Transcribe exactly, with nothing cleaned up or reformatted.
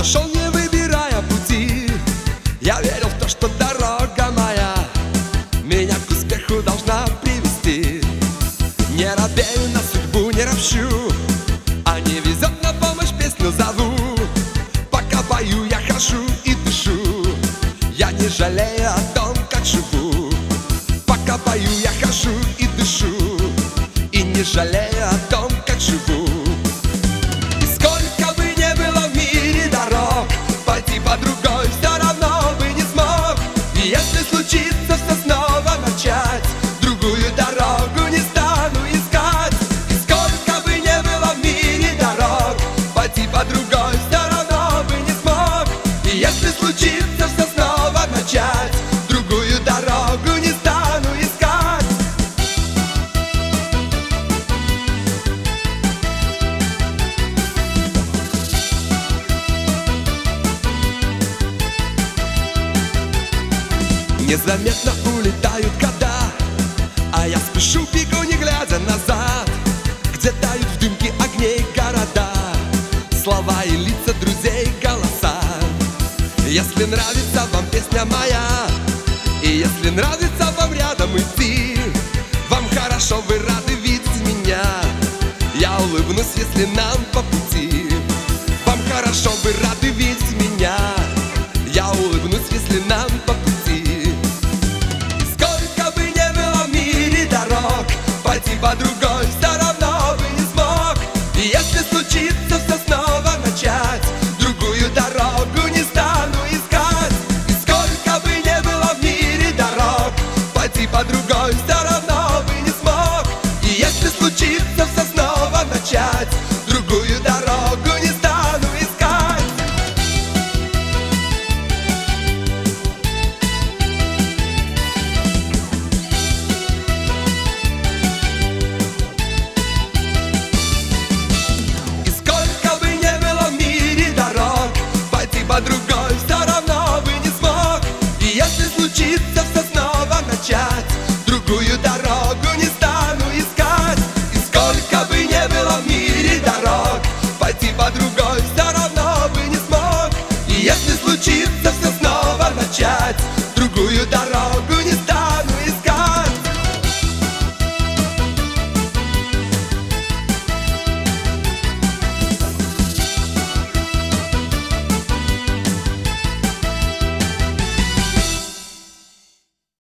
шел, не выбирая пути. Я верил в то, что дорога моя меня к успеху должна привести. Не робею на судьбу, не ропщу, а не везет на помощь, песню зову. Пока пою, я хожу и дышу, я не жалею о том, как живу. Пока пою, я хожу и дышу, и не жалею о том, как живу. И сколько бы не было в мире дорог, пойти по другой все равно бы не смог. И если случится все снова начать, другую дорогу не стану искать. И сколько бы не было в мире дорог, пойти по другой все равно бы не смог. И если случится все снова начать, другую дорогу не стану искать. Незаметно улетают года, а я спешу, бегу, не глядя назад, где тают в дымке огней города, слова и лица друзей, голоса. Если нравится вам песня моя, и если нравится вам рядом идти, вам хорошо, вы рады видеть меня, я улыбнусь, если нам по пути. Вам хорошо, вы рады видеть меня, я улыбнусь, если нам по пути. Пойти по другой все равно бы не смог. И если случится все снова начать, другую дорогу не стану искать. И сколько бы не было в мире дорог, пойти по другой все равно бы не смог. И если случится все снова начать, другую дорогу не стану искать. По другой все равно бы не смог. И если случится все снова начать, другую дорогу не стану искать. И сколько бы не было в мире дорог, пойти по другой все равно бы не смог. И если случится все снова начать, другую дорогу